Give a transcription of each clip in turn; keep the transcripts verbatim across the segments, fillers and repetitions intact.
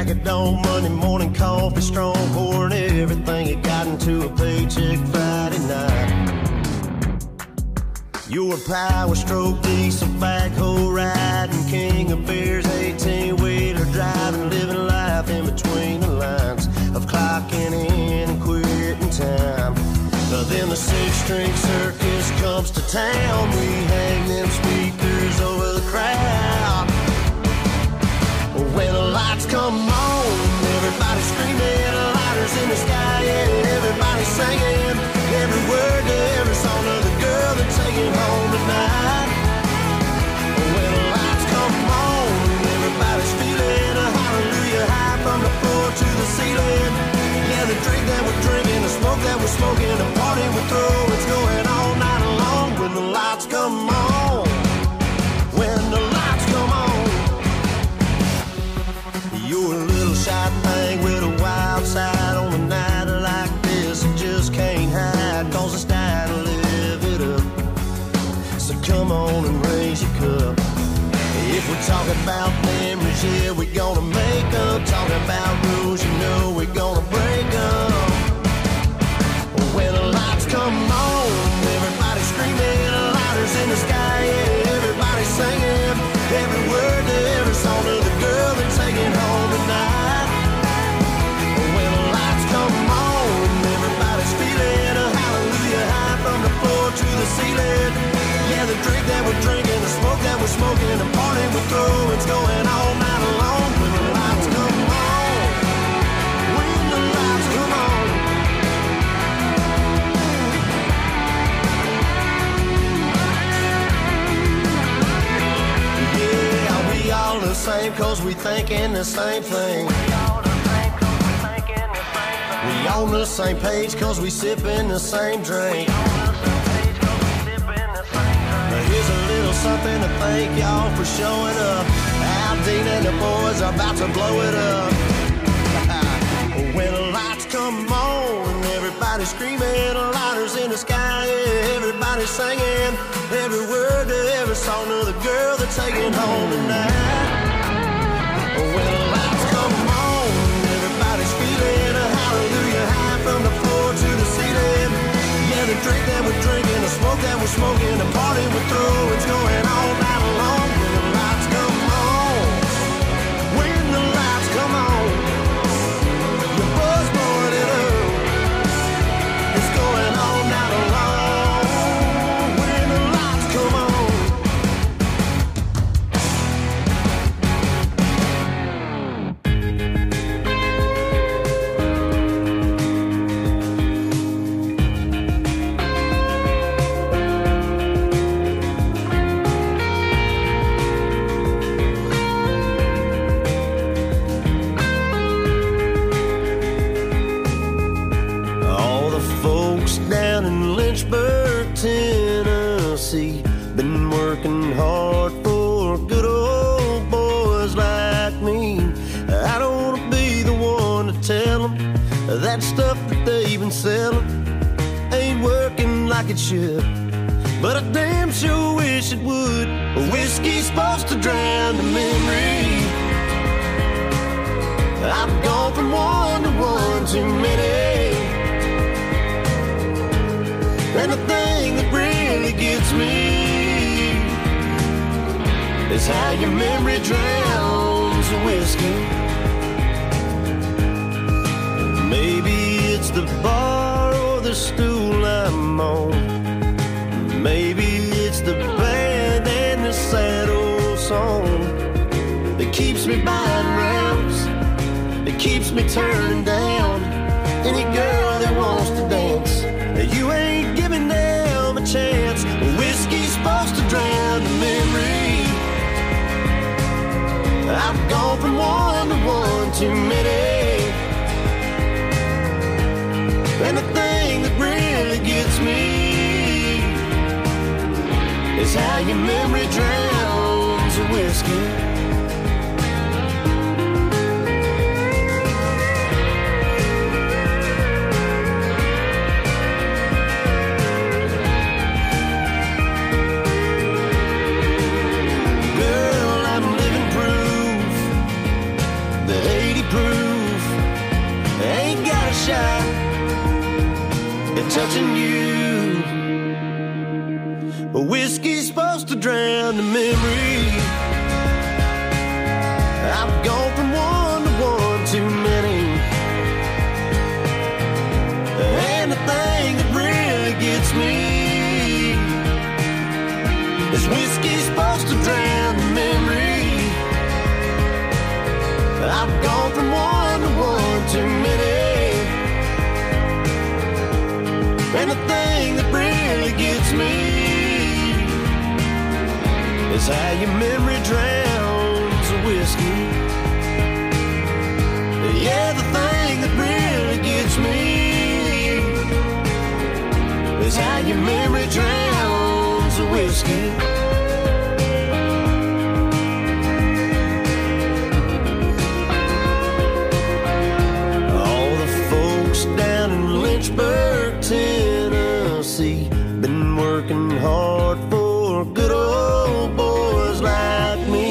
crack of dawn, Monday morning coffee strong, pouring everything you got into a paycheck Friday night. Your power stroke, diesel backhoe riding, king of beers, eighteen-wheeler driving, living life in between the lines of clocking in and quitting time. Then the six-string circus comes to town. We hang them speakers over the crowd. When the lights come on, everybody screaming, lighters in the sky, yeah, everybody singing every word to every song of the girl they're taking home tonight. When the lights come on, everybody's feeling a hallelujah high from the floor to the ceiling. Yeah, the drink that we're drinking, the smoke that we're smoking, the party we're throwing, it's going all night long. When the lights come on, when the lights come on, you're a little shy thing with a wild side. On a night like this, you just can't hide, cause it's time to live it up. So come on and raise your cup. If we're talking about memories, yeah, we're gonna make them. Talking about rules, you know we're gonna break them. When the lights come on, everybody screaming, lighters in the sky, yeah, everybody singing every word to every song of the girl they're taking home tonight. When the lights come on, everybody's feeling a hallelujah high from the floor to the ceiling. Yeah, the drink that we're drinking, the smoke that we're smoking, the party we're throwing, it's going all night long. When the lights come on, when the lights come on. Yeah, we all the same cause we thinking the same thing. We on the same page cause we sipping the same drink. Here's a little something to thank y'all for showing up. Aldine and the boys are about to blow it up. When the lights come on, everybody's screaming, lighters in the sky, yeah, everybody's singing every word to every song of the girl they're taking home tonight. When the lights come on, everybody's feeling a hallelujah high from the floor to the ceiling. Yeah, the drink that we're drinking, the smoke that we're smoking, the party we're throwing, it's going all night long. When the lights come on, when the lights come on, the buzz blowing it up, it's going all night long. When the lights come on. Down in Lynchburg, Tennessee, been working hard for good old boys like me. I don't want to be the one to tell them that stuff that they've been selling ain't working like it should, but I damn sure wish it would. Whiskey's supposed to drown the memory. I've gone from one to one too many. And the thing that really gets me is how your memory drowns the whiskey. Maybe it's the bar or the stool I'm on. Maybe it's the band and the sad old song that keeps me buying rounds, that keeps me turning down any girl that wants to dance. You ain't giving them a chance. Whiskey's supposed to drown the memory. I've gone from one to one too many. And the thing that really gets me is how your memory drowns the whiskey. shy at touching you. But whiskey's supposed to drown the memory. I've gone from one to one too many. And the thing that really gets me is whiskey's supposed to drown the memory. I've gone from one to one too many. And the thing that really gets me is how your memory drowns the whiskey. Yeah, the thing that really gets me is how your memory drowns the whiskey. All the folks down in Lynchburg, Tennessee, been working hard for good old boys like me.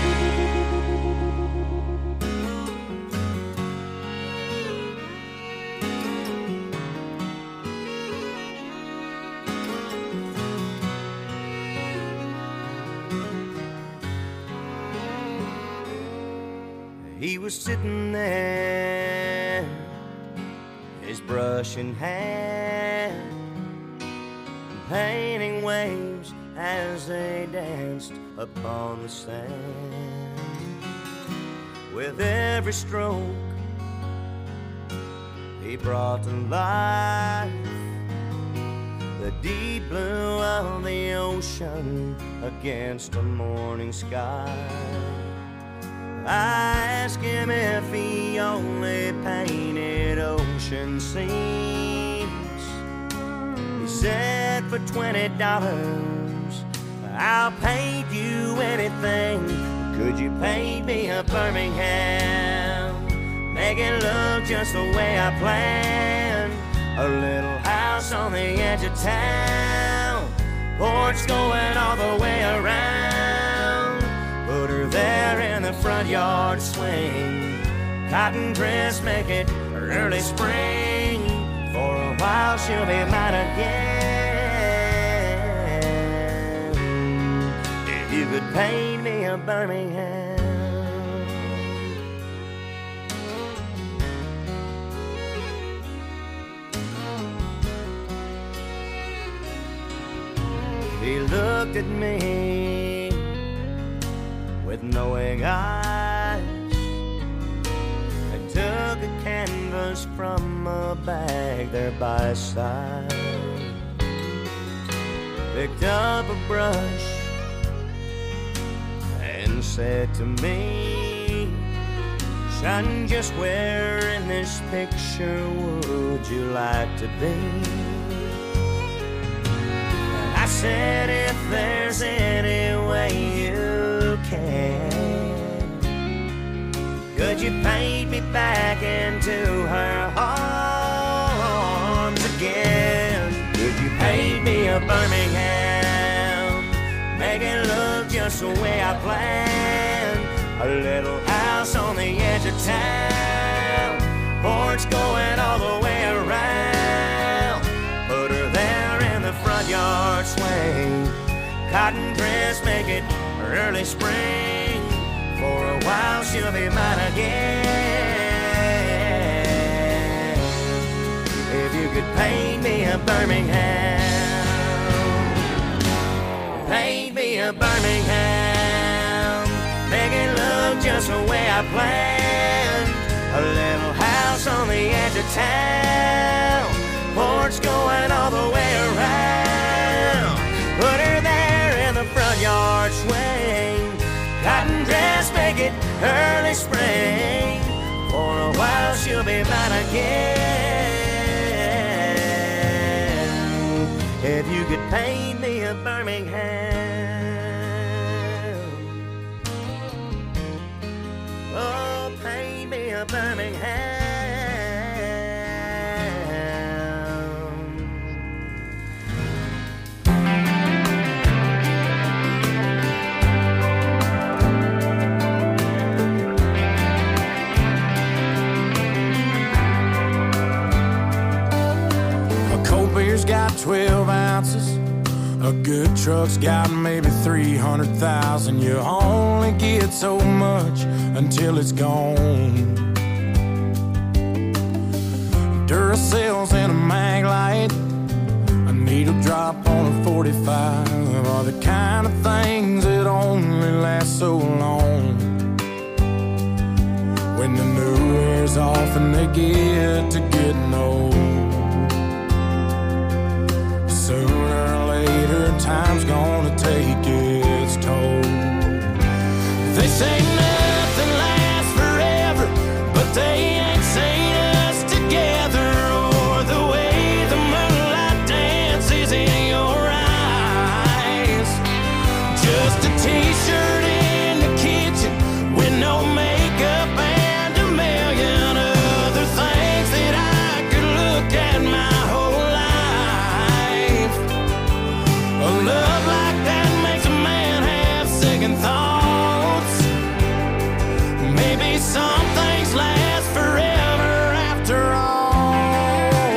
He was sitting there, his brush in hand, painting waves as they danced upon the sand. With every stroke, he brought to life the deep blue of the ocean against a morning sky. I asked him if he only painted ocean scenes. He said, for twenty dollars, I'll paint you anything. Could you paint me a Birmingham? Make it look just the way I planned. A little house on the edge of town, porch going all the way around. Put her there in the front yard swing, cotton dress, make it early spring. For a while she'll be mine again. If you could paint me a Birmingham. He looked at me with knowing eyes and took a canvas from a bag there by his side. Picked up a brush and said to me, son, just where in this picture would you like to be? I said, if there's any way you can, could you paint me back into her arms again? Could you paint me a Birmingham? Make it look just the way I planned. A little house on the edge of town, porch going all the way around. Put her there in the front yard swing, cotton dress, make it early spring. For a while she'll be mine again. If you could paint me a Birmingham, paint me a Birmingham, make it look just the way I planned. A little house on the edge of town, porch going all the way around. Put her there in the front yard swing, cotton dress, make it early spring. For a while she'll be mine again. If you could paint me a Birmingham, oh, paint me a Birmingham. about twelve ounces. A good truck's got maybe three hundred thousand. You only get so much until it's gone. Duracells and a mag light, a needle drop on a forty-five are the kind of things that only last so long. When the new wears off and they get to getting old, sooner or later time's gonna take its toll. They say nothing lasts forever, but they ain't seen us together, or the way the moonlight dances in your eyes. Just a t-shirt in the kitchen with no makeup and a million other things that I could look at my whole life. A love like that makes a man have second thoughts. Maybe some things last forever after all.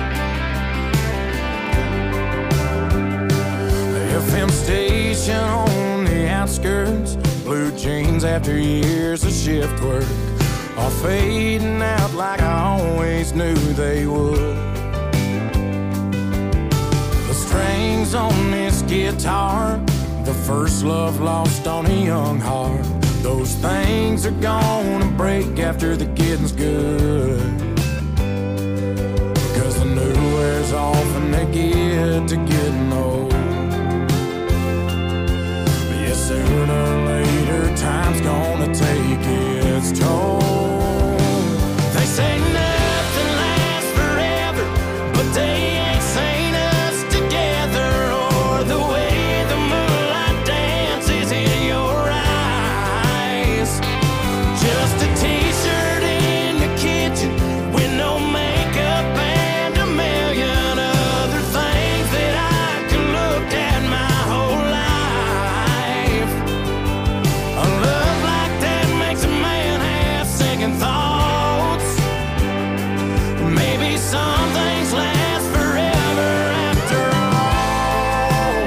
The F M station on the outskirts, blue jeans after years of shift work are fading out like I always knew they would. The strings on this guitar, the first love lost on a young heart, those things are gonna break after the getting's good. Because the new wears off and they get to getting old. But yeah, sooner or later time's gonna take its toll. They say nothing lasts forever, but they ain't seen us together, or the way the moonlight dances in your eyes. Just a t-shirt in the kitchen with no makeup and a million other things that I could look at my whole life. A love like that makes a man have second thoughts. Maybe some things last forever after all.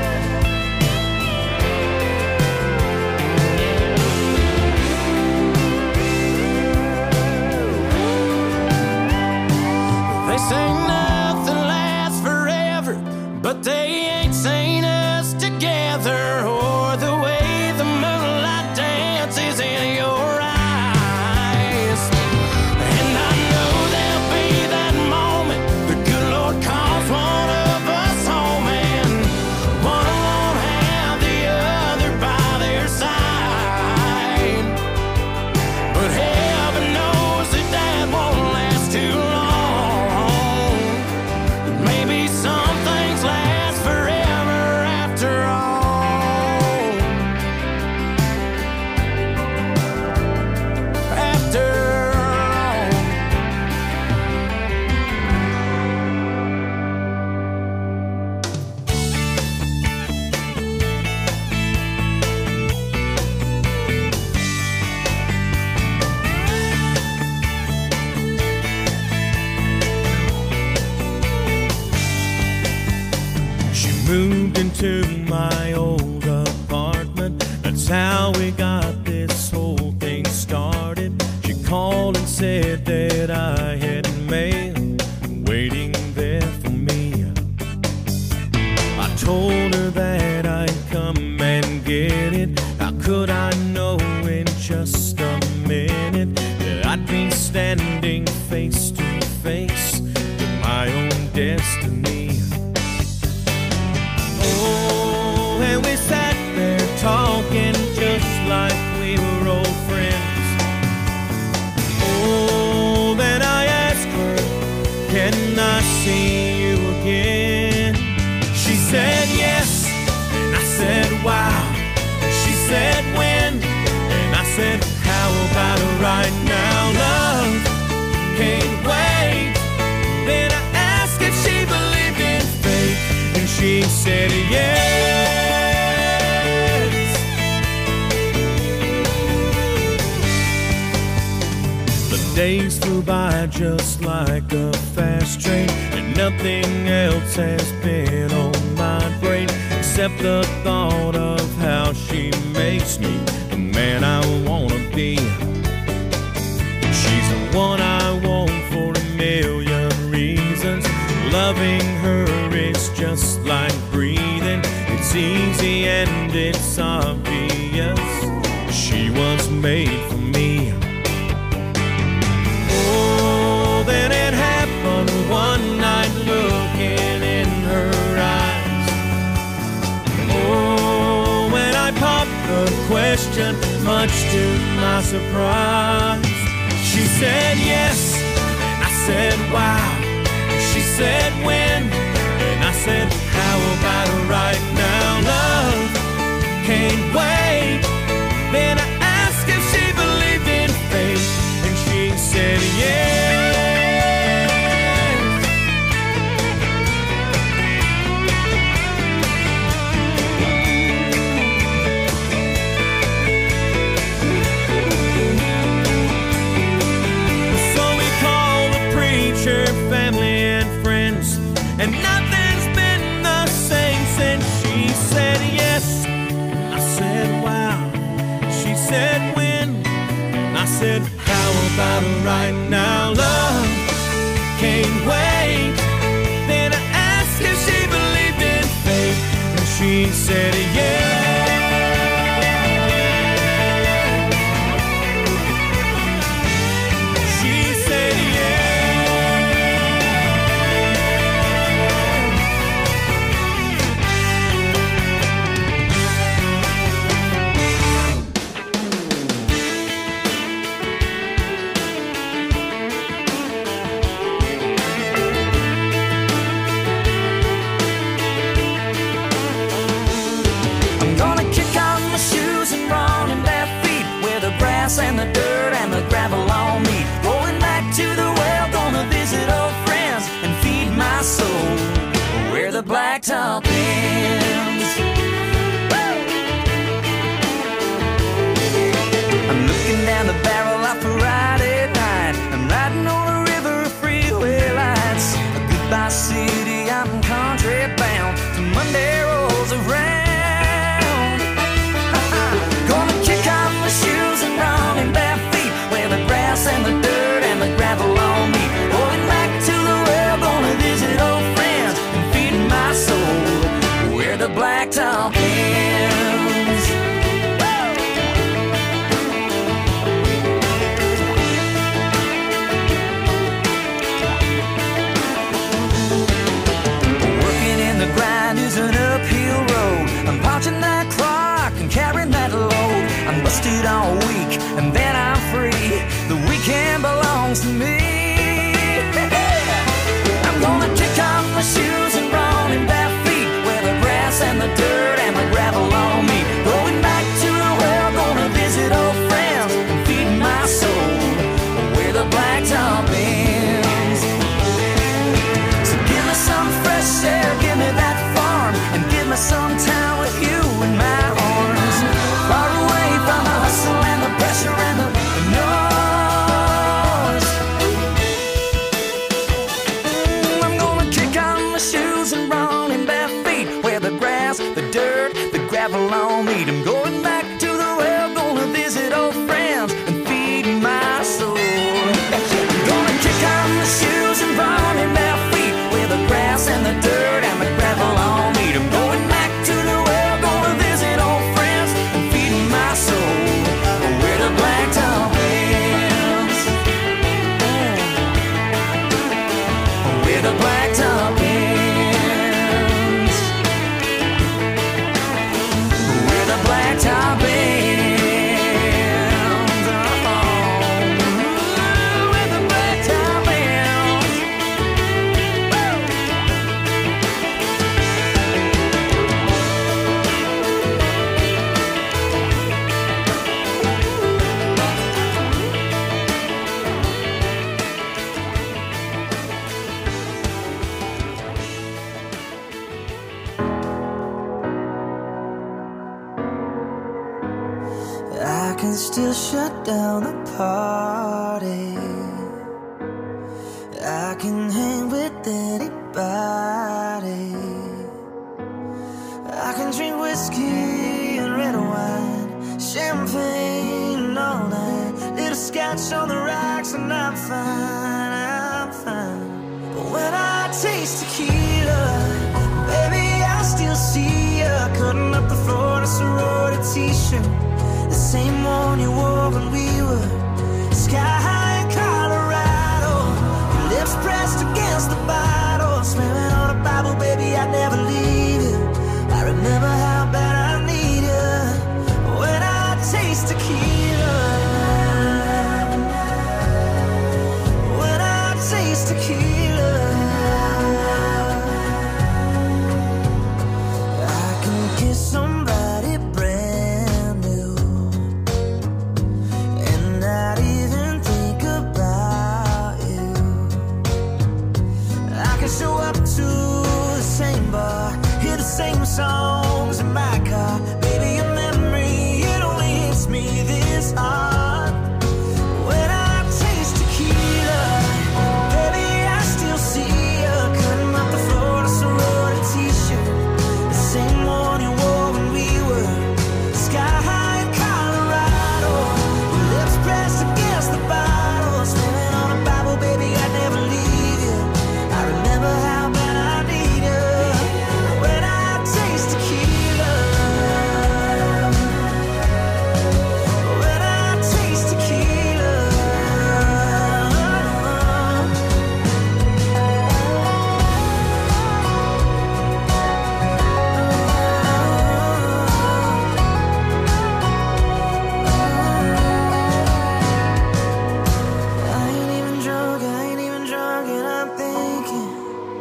They say nothing lasts forever, but they ain't seen us together, or the way the moonlight dances in your eyes. And I know there'll be that moment the good Lord calls one of us home, and one won't have the other by their side. But heaven knows that that won't last too long. Maybe some things last forever after all. After all. She moved into my old apartment. That's how we got this whole thing started. She called and said that I had mail waiting there for me. I told her that I'd come and get it. How could I know in just a minute that I'd be standing face to face with my own destiny? Oh, and we sat there talking just like we were old friends. Oh, then I asked her, can I see you again? She said yes, and I said wow. She said when, and I said how about right now? Love can't wait. Then I asked if she believed in fate, and she said yes. The days flew flew by just like a fast train, and nothing else has been on my brain except the thought of how she makes me the man I wanna be. She's the one I want for a million reasons. Loving her is just like breathing. It's easy and it's obvious. She was made for me. Oh, then it happened one night, looking in her eyes. Oh, when I popped the question, much to my surprise, she said yes, and I said wow. She said when, and I said how about right now? Love can't wait. Then I asked if she believed in fate, and she said yes. So we called the preacher, family and friends, and nothing's been the same since. She said yes, I said wow. She said when, I said how about right now? Love can't wait. Then I asked if she believed in fate, and she said yeah. She said yeah. And the dirt and the gravel on me, going back to the well, gonna visit old friends and feed my soul where the blacktop ends. I'm looking down the barrel of Friday night. I'm riding on a river of freeway lights. A goodbye city, I'm country bound till Monday rolls around. Gonna kick off my shoes and run in bare feet where the grass and the dirt and the gravel on me. Going back to the well, gonna visit old friends and feed my soul where the blacktop ends. Working in the grind is an uphill road. I'm punching that clock and carrying that load. I'm busted all week and then I'm free. The weekend belongs to me. I'm gonna kick off my shoes and run in bare feet where the grass and the dirt and the gravel on me. Going back to the well, gonna visit old friends and feed my soul where the blacktop ends. So give me some fresh air, give me that farm, and give me some time with you in my arms. Far away from the hustle and the pressure and the noise. I'm gonna kick on my shoes and run in bare feet where the grass, the dirt, the gravel on me. I'm going back to the well, gonna visit old friends and feed my soul. I'm gonna kick on my shoes and run in bare feet where the grass and the dirt and the gravel on me. I'm going back to the well, gonna visit old friends and feed my soul where the blacktop ends. Where the blacktop ends. Where the blacktop ends. Oh, where the blacktop ends. I can still shut down the party I can hang with anybody. I can drink whiskey and red wine, champagne all night, little scotch on the rocks, and I'm fine, I'm fine. But when I taste tequila, baby, I still see you cutting up the floor in a sorority t-shirt, the same one you wore when we were sky high in Colorado. Your lips pressed against the bottle, swearing on a Bible, baby, I'd never leave you. I remember how bad I need you when I taste tequila. When I taste tequila, I can kiss somebody brand new and not even think about you. I can show up to the same bar, hear the same songs in my car. Baby, your memory, it only hits me this hard. When I taste tequila, baby, I still see you cutting up the floor in a sorority t-shirt, the same one you wore when we were sky high in Colorado. Your lips pressed against the bottle, swearing on a Bible, baby, I'd never leave you. I remember how bad I need you when I taste tequila. When I taste tequila. I ain't even drunk, I ain't even drunk, and I'm thinking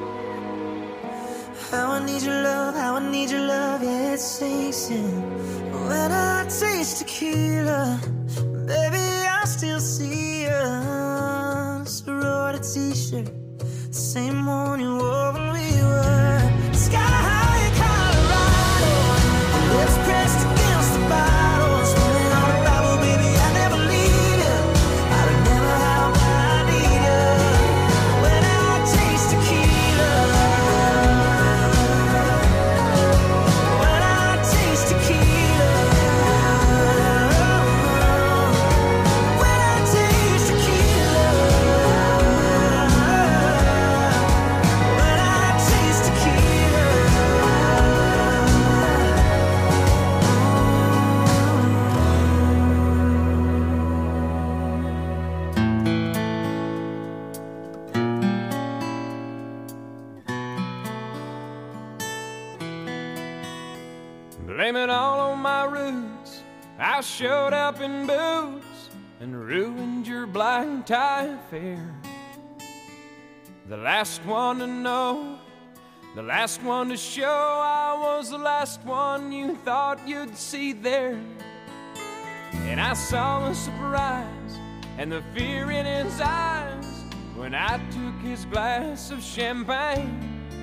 how I need your love, how I need your love, yeah, it sinks in. When I taste tequila, baby, I still see you. Sorority t-shirt, the same one you wore when we were sky high in Colorado. Lips pressed against the bottle, swearing on a Bible, baby, I never leave you. I remember how bad I need you when I taste tequila. When I taste tequila. When I taste tequila. When I taste tequila. Blame it all on my roots. I showed up in boots and ruined your black tie affair. The last one to know, the last one to show. I was the last one you thought you'd see there. And I saw the surprise and the fear in his eyes when I took his glass of champagne.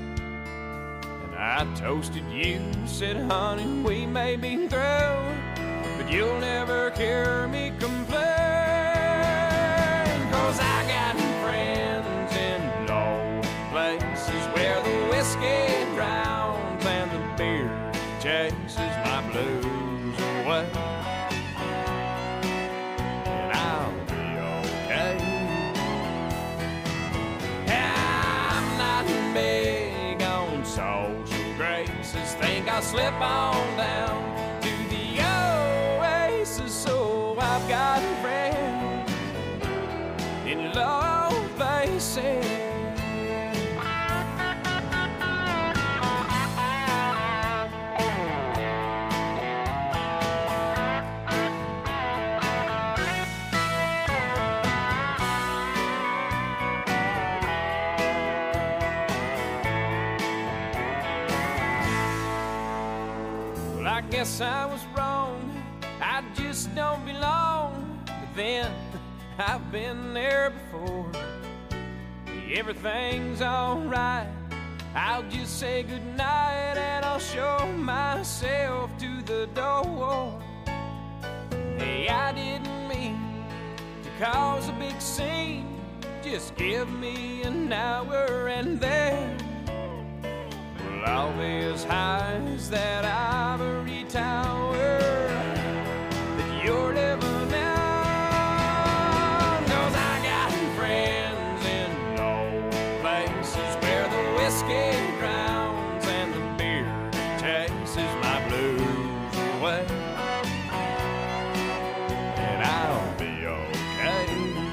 I toasted you, said, honey, we may be through, but you'll never hear me complain. Cause I got friends in low places where the whiskey drowns and the beer chases my blues away. And I'll be okay. I'm not big on social graces, think I'll slip on down to the oasis. So I've got a friend in low places. Well, I guess I was wrong, I just don't belong. But then I've been there before. Everything's alright, I'll just say goodnight and I'll show myself to the door. Hey, I didn't mean to cause a big scene, just give me an hour and then well, I'll be as high as that ivory tower that you're living in. 'Cause I got friends in low places where the whiskey drowns and the beer chases my blues away. And I'll be okay.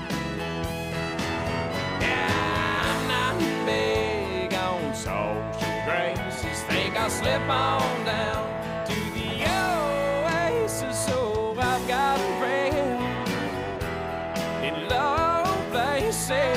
Yeah, I'm not big on social graces. Think I'll slip on down to the oasis. So I've got friends in low places.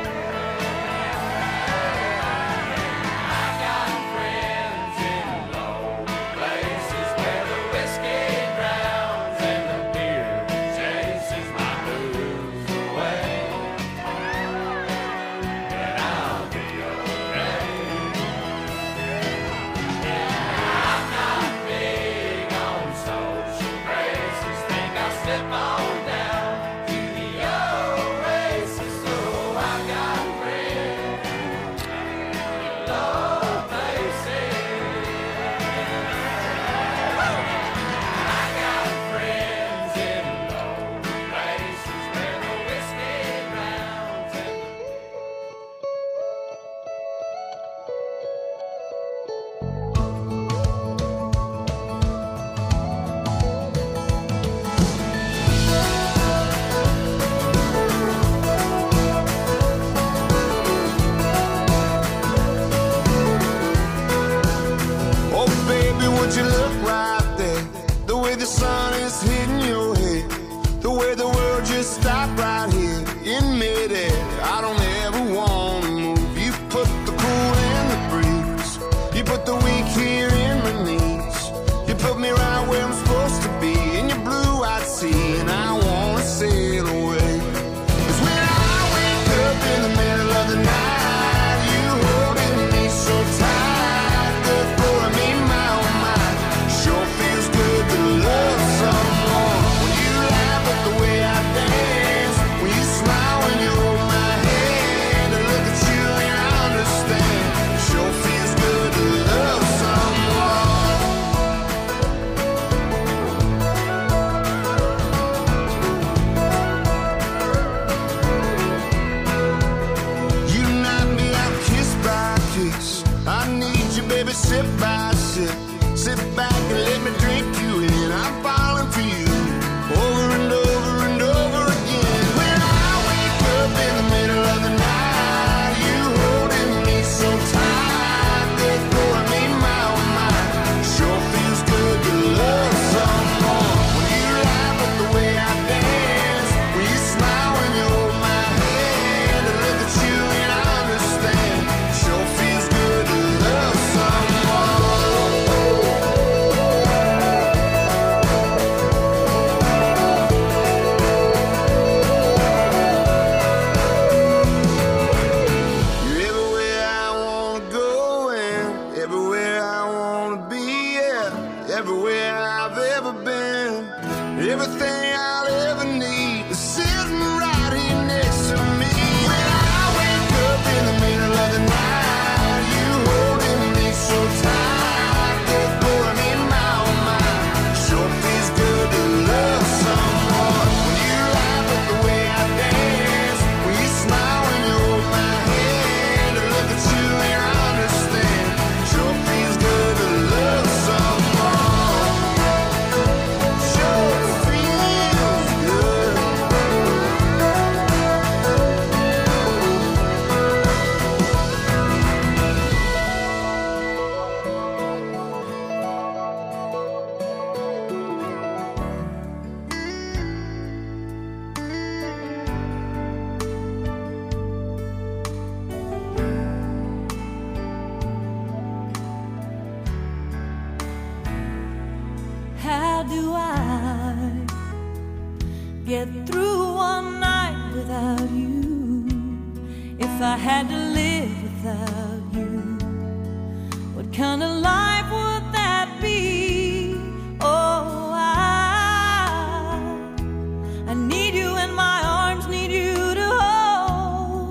Stop right here in midair. I don't ever want to move. You put the cool in the breeze. You put the weak here in my knees. You put me right where I'm supposed to be in your blue-eyed sea, and I want to sail away. 'Cause when I wake up in the middle of the night, you holding me so tight, good for me, my oh my. Sure feels good to love someone. When you laugh at the way I dance, when you smile when you hold my hand, and look at you and I understand. Sure feels good to love someone. You knock me out kiss by kiss. I need you, baby, sip by sip. Sit back and let me drink you in. I'm falling for you over and over and over again. When I wake up in the middle of the night, you holding me so tight, good for me, my oh my. Sure feels good to love someone. When you laugh at the way I dance, when you smile when you hold my hand, and look at you and I understand. Sure feels good to love someone. You're everywhere I wanna go and everywhere I wanna be, yeah. Everywhere I've ever been, everything I'll ever need is sitting right here next to me. When I wake up in the middle of the night, you holding me so tight, good for me, my oh my. Sure feels good to love someone. When you laugh at the way I dance, when you smile when you hold my hand, and look at you and I understand. Sure feels good to love someone. Sure feels good. How do I get through one night without you? If I had to live without you, what kind of life would that be? Oh, I, I need you in my arms, need you to hold.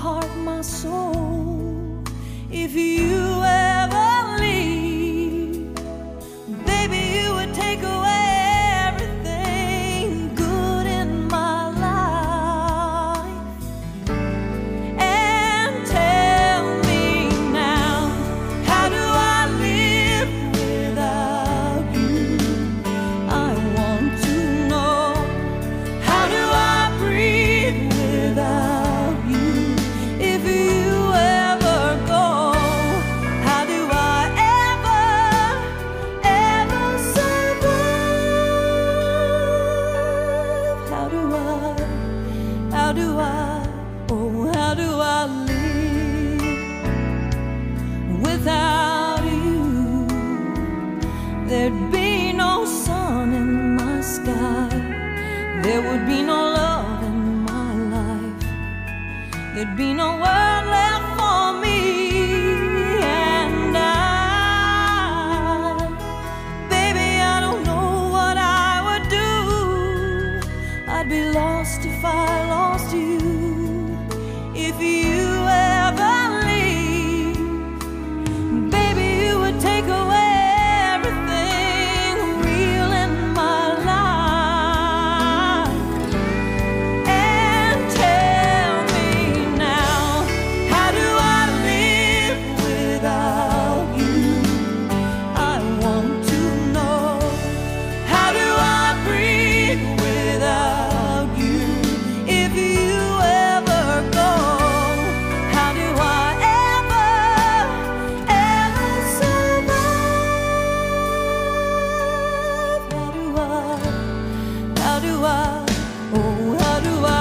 heart, my soul. If you ever leave, baby, you would take away everything good in my life. And tell me now, how do I live without you? I want to know, how do I breathe without you? If you ever go, how do I ever, ever survive? How do I, how do I, oh, how do I live without you? There'd be no sun in my sky, there would be no love in my life, there'd be no world left for me. And I, baby, I don't know what I would do. I'd be lost if I lost you. If you ever leave, baby, you would take away everything real in my life. And tell me now, how do I live without you? I want to know, how do I breathe without you? If you ever go, how do I ever, ever survive? How do I, how do I, oh, how do I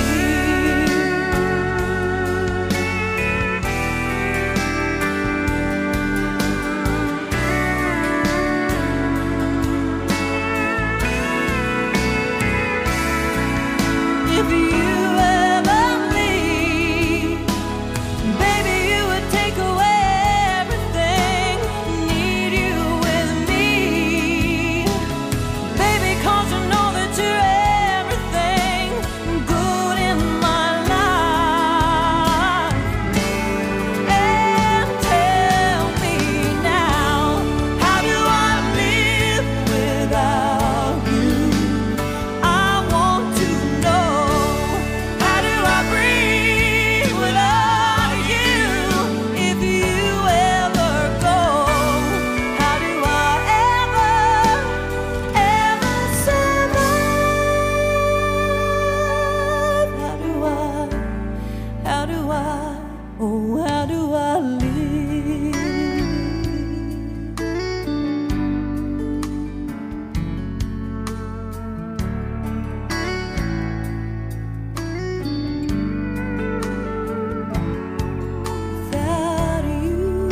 If you ever leave, baby, you would take away everything. Need you with me, baby, 'cause you know that you're everything good in my life. And tell me now, how do I live without you? I want to know, how do I breathe without you? If you ever go, how do I ever, ever survive? How do I, how do I, oh, how do I live? Without you.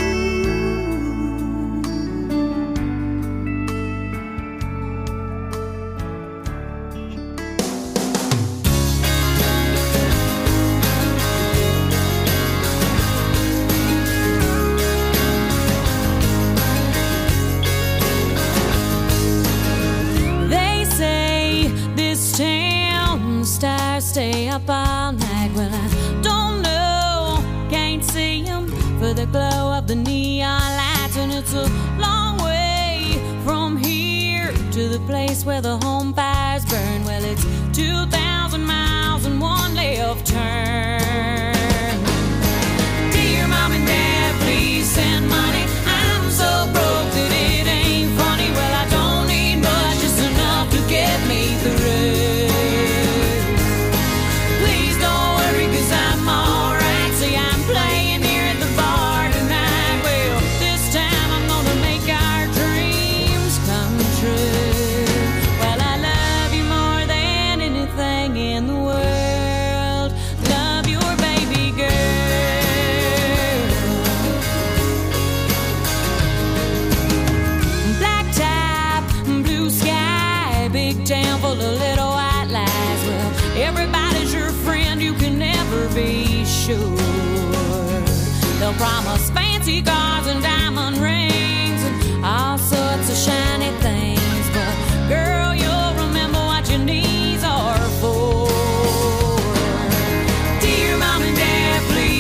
They say this town stars stay up all night. Well, I don't know, can't see 'em for the glow of the neon lights. And it's a long way from here to the place where the home fires burn. Well, it's two thousand miles and one left turn. Dear mom and dad, please send money. I'm so broke that it ain't funny. Well, I don't need much, just enough to get me through. Please don't worry, 'cause I'm alright. See, I'm playing here at the bar tonight. Well, this time I'm gonna make our dreams come true. Well, I love you more than anything in the world. Love your baby girl. Black top, blue sky, big town full of little white lies. Well, everybody's your friend, you can never be sure. They'll promise fancy cars and diamond rings and all sorts of shiny things, but girl, you'll remember what your knees are for. Dear mom and dad, please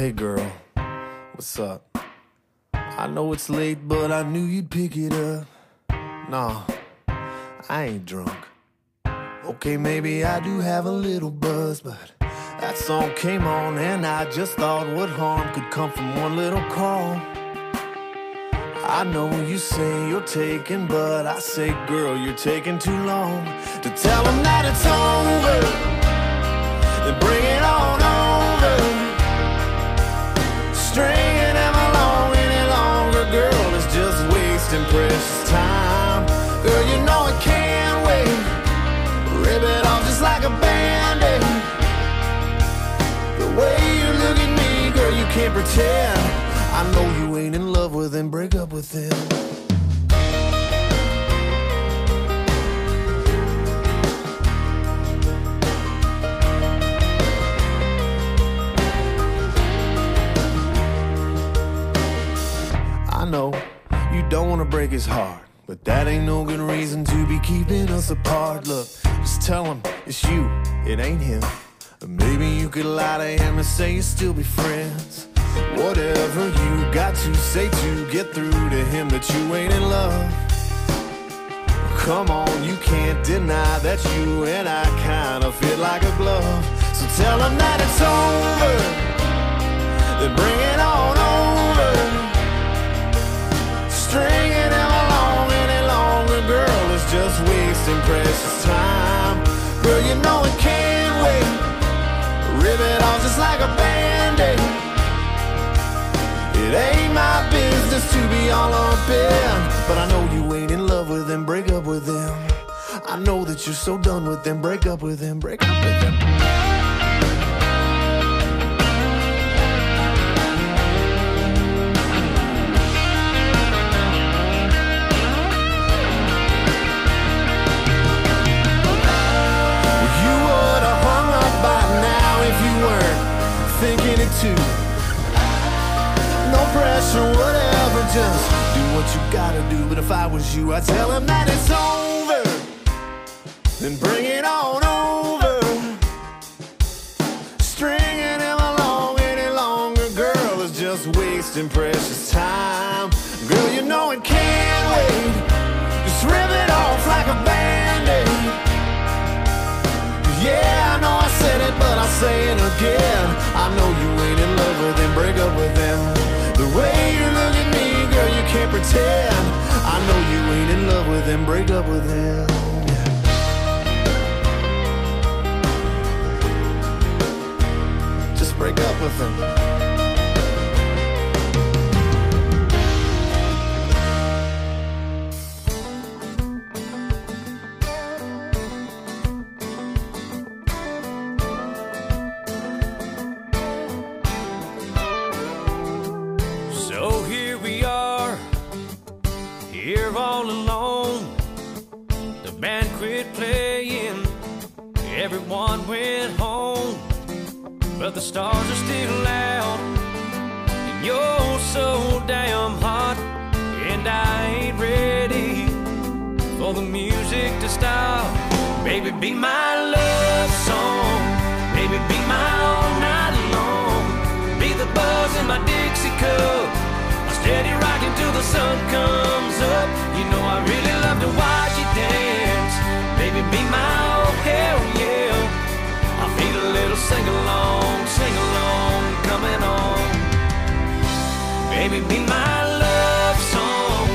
Hey girl, what's up? I know it's late, but I knew you'd pick it up. Nah, I ain't drunk. Okay, maybe I do have a little buzz, but that song came on and I just thought what harm could come from one little call. I know you say you're taking, but I say, girl, you're taking too long to tell them that it's over. Then bring it on over. Stringing them along any longer, girl, is just wasting precious time. Girl, you know it can't wait. Rip it off just like a band-aid. The way you look at me, girl, you can't pretend. I know you ain't in love with him, break up with him. I know you don't want to break his heart, but that ain't no good reason to be keeping us apart. Look, just tell him it's you, it ain't him. Or maybe you could lie to him and say you'll still be friends. Whatever you got to say to get through to him that you ain't in love. Come on, you can't deny that you and I kind of fit like a glove. So tell him that it's over, then bring it on over. Stringing him along any longer, girl, is just wasting precious time. Girl, you know it can't wait. Rip it off just like a band-aid. It ain't my business to be all up in, but I know you ain't in love with him, break up with him. I know that you're so done with him, break up with him, break up with him. You would have hung up by now if you weren't thinking it too. No pressure, whatever, just do what you gotta do. But if I was you, I'd tell him that it's over, then bring it on over. Stringing him along any longer, girl, is just wasting precious time. Girl, you know it can't wait. Just rip it off like a band-aid. Yeah, I know I said it, but I'll say it again. I know you ain't in love with him, break up with him. The way you look at me, girl, you can't pretend. I know you ain't in love with him, break up with him. Just break up with him. All alone, the band quit playing, everyone went home, but the stars are still out, and you're so damn hot, and I ain't ready for the music to stop. Baby, be my love song, baby, be my all night long, be the buzz in my Dixie cup, steady rocking till the sun comes up. You know I really love to watch you dance. Baby, be my oh hell yeah. I feel a little sing-along, sing-along coming on. Baby, be my love song.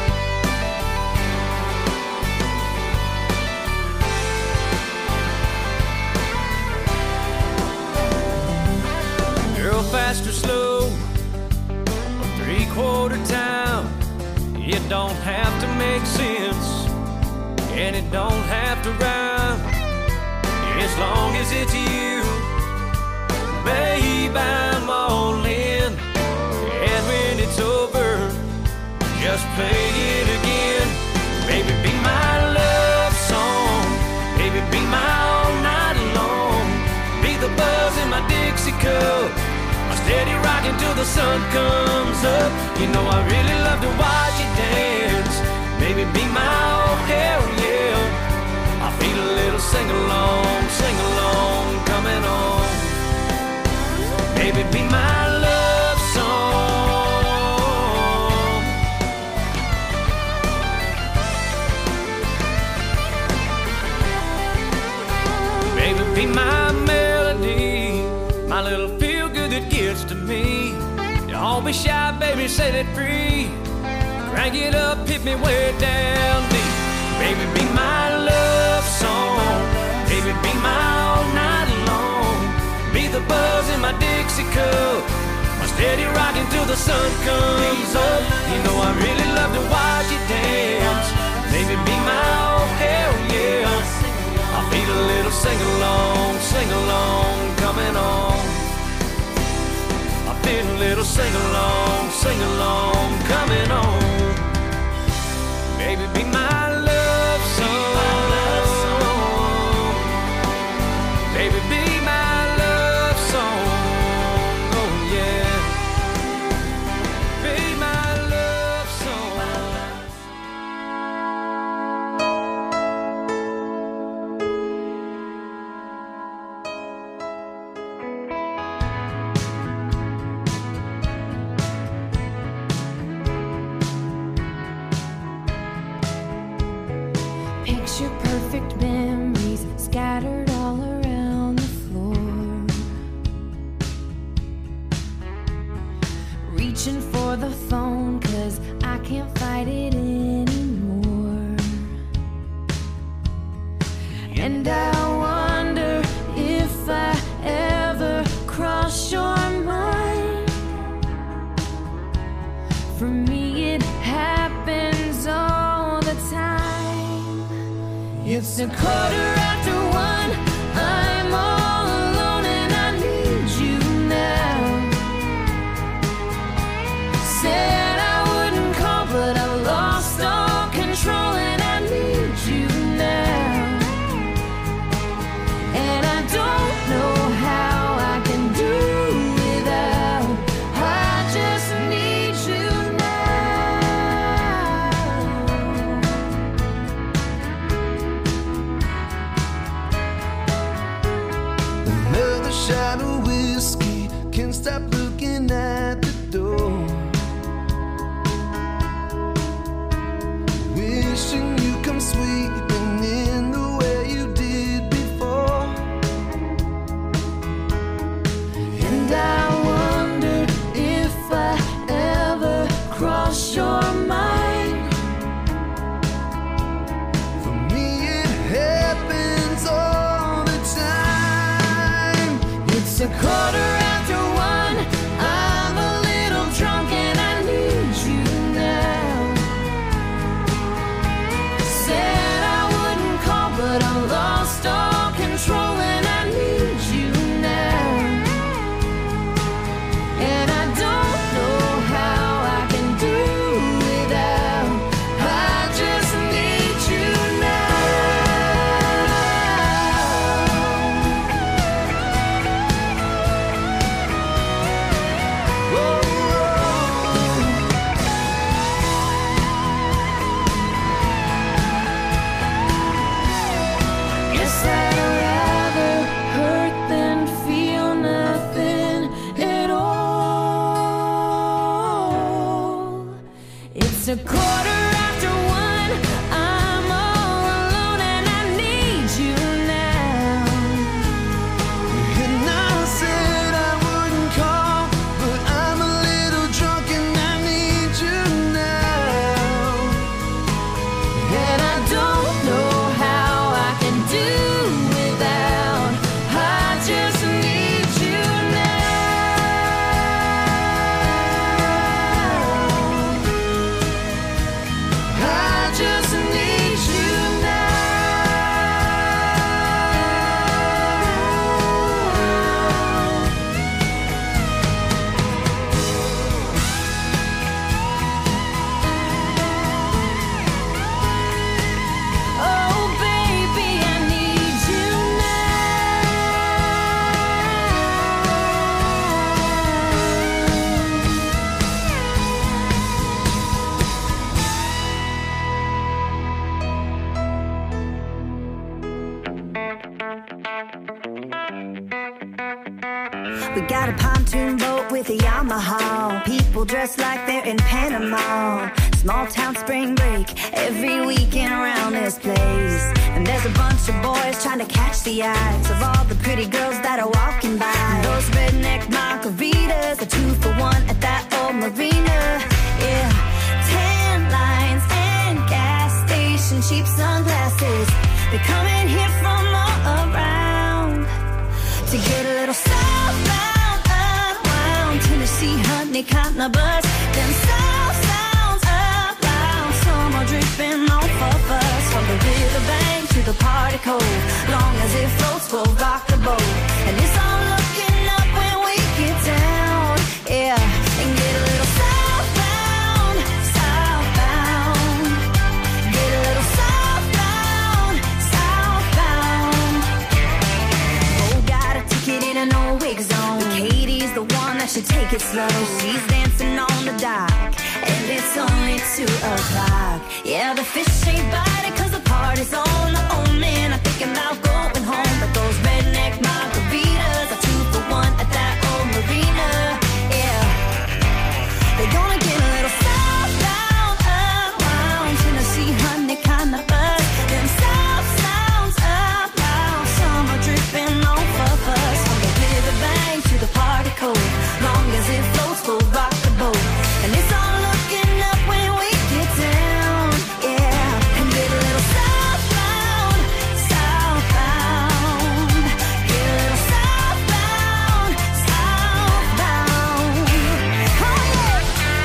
Girl, fast or slow, three-quarter time, it don't have to make sense, and it don't have to rhyme, as long as it's you. Babe, I'm all in, and when it's over, just play it again. Baby, be my love song, baby, be my all night long, be the buzz in my Dixie cup, steady rocking till the sun comes up. You know I really love to watch you dance. Baby, be my oh hell yeah. I feel a little sing-along, sing-along coming on. Baby, be my love. Baby, be my melody, my little feel good that gets to me. Don't be shy, baby, set it free. Crank it up, hit me way down deep. Baby, be my love song. Baby, be my all night long. Be the buzz in my Dixie cup, my steady rocking till the sun comes up. You know I really love to watch you dance. Baby, be my oh hell yeah. I feel a little sing-along, sing-along coming on. I feel a little sing-along, sing-along coming on. Baby, be my love song. Baby, be my love song. Oh yeah. Be my love song. Picture perfect memories scattered all around the floor. Reaching for the phone 'cause I can't fight it anymore. And I wonder if I ever cross your mind. For me it happens all the time. It's a quarter after one, I'm all alone and I need you now. Said I wouldn't call but I've lost all control and I need you now. And I don't know how I can do without. I just need you now. Another shot of whiskey, can't stop looking at the door. Wishing you come sweeping in the way you did before. And I wonder if I ever cross your mind. For me it happens all the time. It's a quarter after one, I'm a little drunk and I need you now. Said I wouldn't call but I lost all control and I need you now. And I don't know how I can do without. I just need you now. We got a pontoon boat with a Yamaha. People dressed like they're in Panama. Small town spring break every weekend around this place. And there's a bunch of boys trying to catch the eyes of all the pretty girls that are walking by. And those redneck margaritas are two for one at that old marina. Yeah, tan lines and gas station cheap sunglasses. They're coming here from all around to get a little southbound, unwound. Tennessee honey cotton a buzz. Them south sounds up loud. Summer dripping off of us. From the riverbank to the party cove. Long as it floats, we'll rock the boat. And it's all looking up when we get down. Yeah, and get a little southbound, southbound. Get a little southbound, southbound. Oh, got a ticket in an old wig zone. Katie's the one that should take it slow. She's dancing on the dock, and it's only two o'clock. Yeah, the fish ain't biting cause the party's on. The old man, I'm thinking about going home. But those redneck margaritas are two for one at that old marina. Yeah, they're gonna get a little southbound, unwound. Tennessee honey kinda buzz. Them south sounds up loud. Summer dripping off of us. From the riverbank to the party cove. Long as it floats, we'll rock the boat. And it's all looking up when we get down. Yeah, and get a little southbound, southbound. Get a little southbound, southbound. Oh yeah.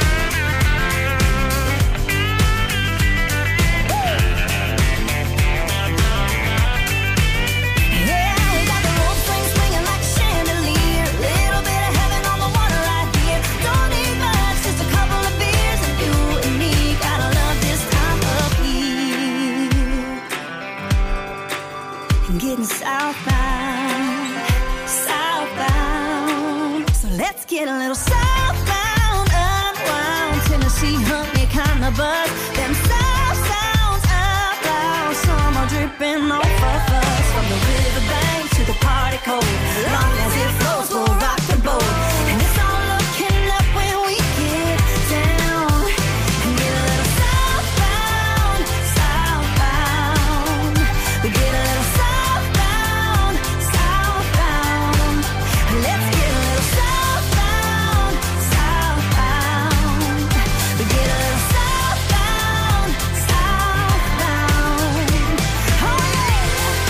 Yeah, we got the rope swing swinging like a chandelier. Little bit of heaven on the water right here. Don't need much, just a couple of beers, and you and me gotta love this time of year. And getting southbound, southbound. So let's get a little southbound, unwound. Tennessee honey kinda buzz. Them south sounds up loud. Summer dripping off of us. From the riverbank to the party cove. Long as it flows, we'll rock the boat. And it's all looking up when we get down. And get a little southbound, southbound. We get a little southbound, southbound. Let's get a little southbound, southbound. We get a little southbound, southbound. Oh yeah.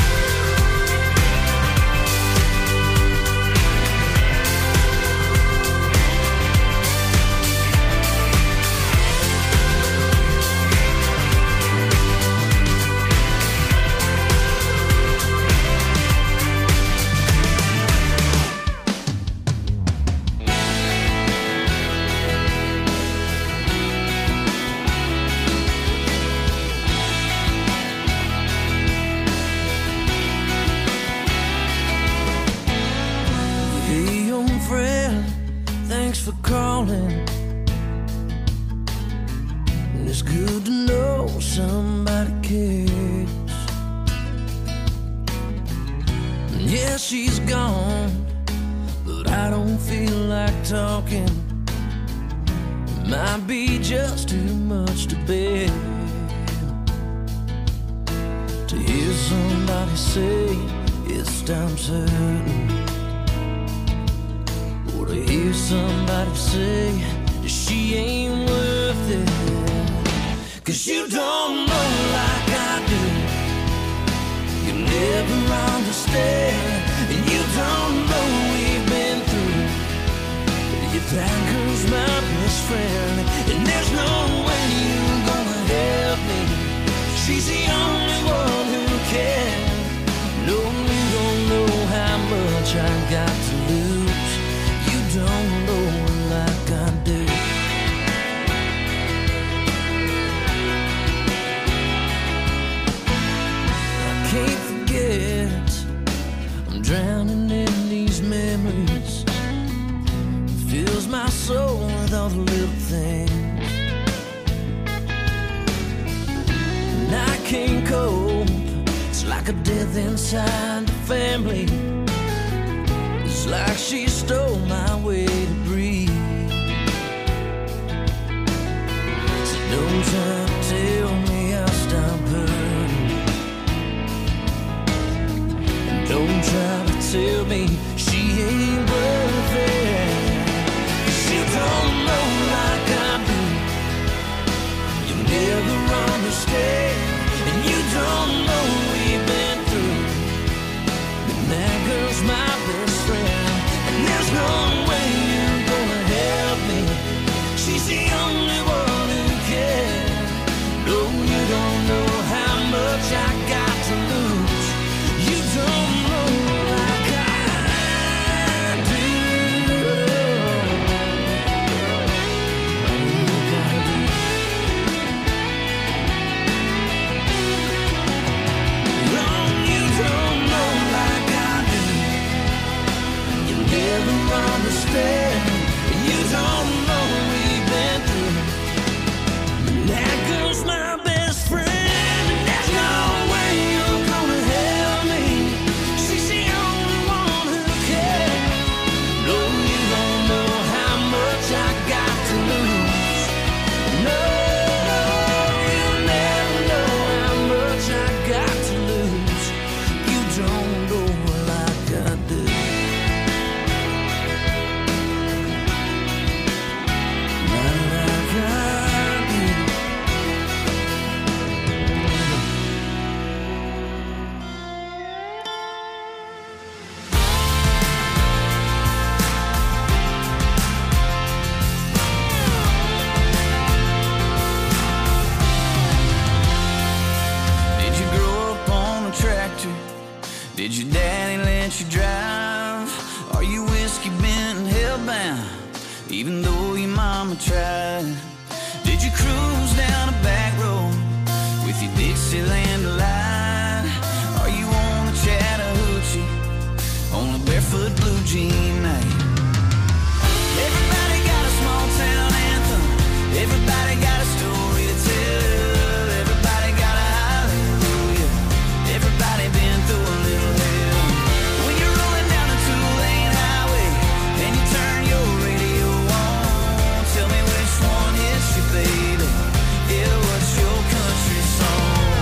Hey, young friend, thanks for calling. It's good to know somebody cares. Yeah, she's gone, but I don't feel like talking. Might be just too much to bear. To hear somebody say it's time certain. Or to hear somebody say that she ain't worth it. Cause you don't know like I do. You never understand. And you don't know we've been through. Your that girl's my best friend. And there's no way you're gonna help me. She's the only one who can. No, you don't know how much I got to lose. You don't know like I do. I can't forget. I'm drowning in these memories. Fills my soul with all the little things. And I can't cope. It's like like a death inside the family. It's like she stole my way to breathe. So don't try to tell me I'll stop hurting. And don't try to tell me she ain't worth it. 'Cause you don't know like I do. You'll never understand. And you don't know we've been through. But that girl's my best friend. And there's no way you're gonna help me. She's the only one who can. No, you don't know how much I got to lose. You don't know like I do. Wrong, you don't know like I do. You'll never understand. You don't know we've been through. But that girl's my best friend. And there's no way you're gonna help me. She's the only one who can. No, you don't know how much I got to lose. No, you'll never know how much I got to lose. You don't know like I do. Not like I do. Did you grow up on a tractor? Did your daddy let you drive? Are you whiskey bent and hellbound, even though your mama tried? Did you cruise down a back road with your Dixieland delight? Are you on a Chattahoochee on a barefoot blue jean night? Everybody got a small town anthem. Everybody got a story to tell. Everybody got a hallelujah. Everybody been through a little hell. When you're rolling down a two-lane highway and you turn your radio on, tell me which one hits you, baby. Yeah, what's your country song?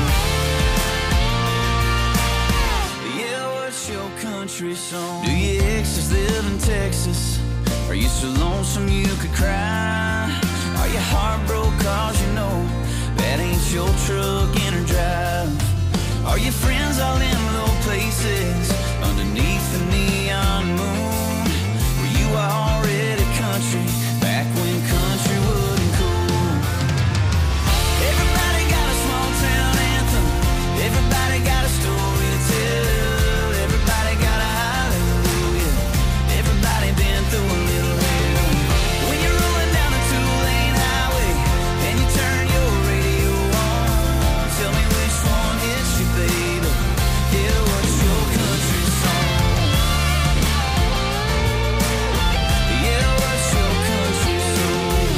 Yeah, what's your country song? Do your exes live in Texas? Are you so lonesome you could cry? Are you heartbroken cause you know that ain't your truck in her drive? Are your friends all in low places underneath the neon moon? Were you already country back when country wasn't cool? Everybody got a small town anthem. Everybody got a story to tell. Everybody got a hallelujah. Everybody been through a little hell. When you're rolling down a two-lane highway and you turn your radio on, tell me which one hits you, baby. Yeah, what's your country song? Yeah, what's your country song?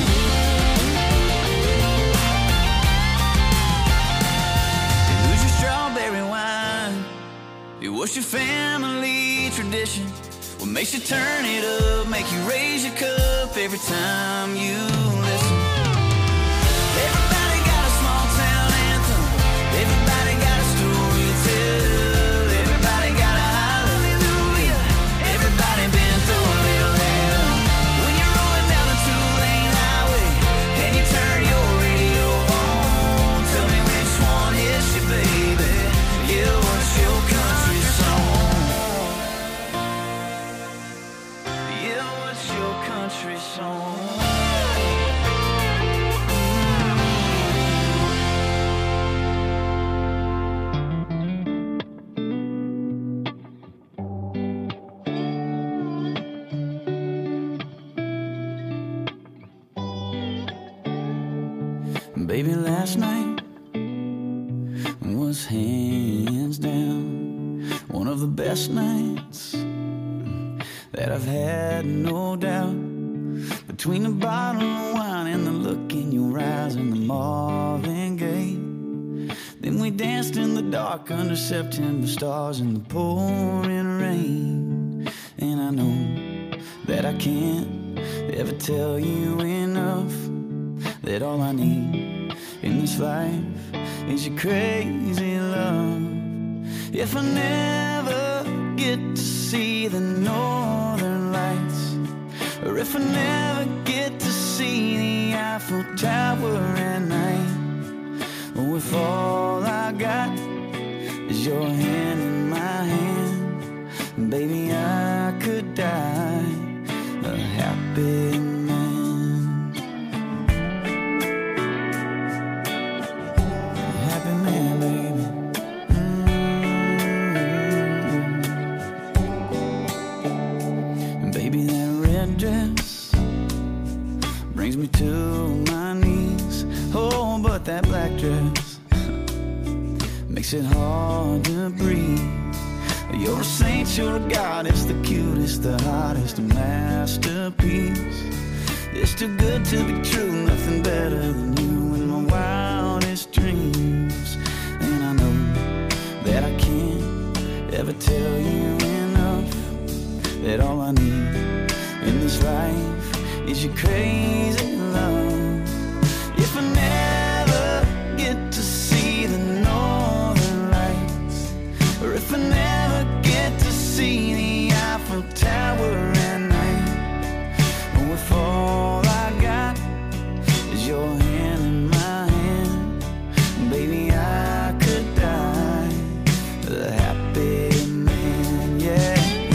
Who's your strawberry wine? Yeah, what's your family tradition? What makes you turn it up, make you raise your cup every time you listen? Everybody got a small town anthem. Everybody got a story to tell. Everybody got a hallelujah. Everybody been through a little hell. When you're rolling down a two-lane highway and you turn your radio on, tell me which one hits you, baby. Yeah, what's your country song? Yeah, what's your country song? Baby, last night was hands down one of the best nights that I've had, no doubt. Between the bottle of wine and the look in your eyes and the Marvin Gaye, then we danced in the dark under September stars in the pouring rain. And I know that I can't ever tell you enough that all I need in this life is your crazy love. If I never get to see the northern lights, or if I never get to see the Eiffel Tower at night, or if all I got is your hand in my hand, baby, I could die a happy man. A happy man, baby. Mm-hmm. And baby, that red dress brings me to my knees. Oh, but that black dress makes it hard to breathe. You're a saint, you're a goddess, the cutest, the hottest, a masterpiece. It's too good to be true, nothing better than you in my wildest dreams. And I know that I can't ever tell you enough that all I need in this life is your crazy love. If I never get to see the northern lights, or if I never get to see the Eiffel Tower at night, or if all I got is your hand in my hand, baby, I could die a happy man, yeah.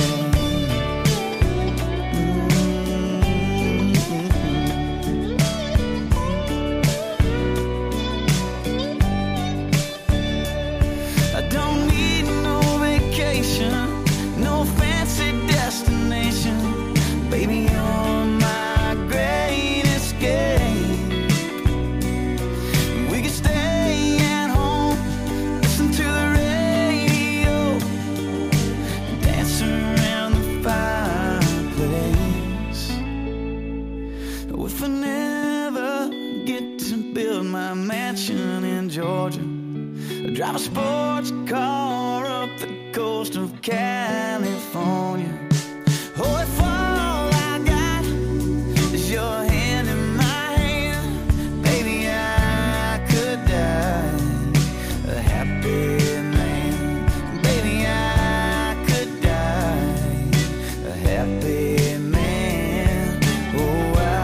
No fancy destination, baby, you're my great escape. We could stay at home, listen to the radio, dance around the fireplace. If I never get to build my mansion in Georgia, drive a sports car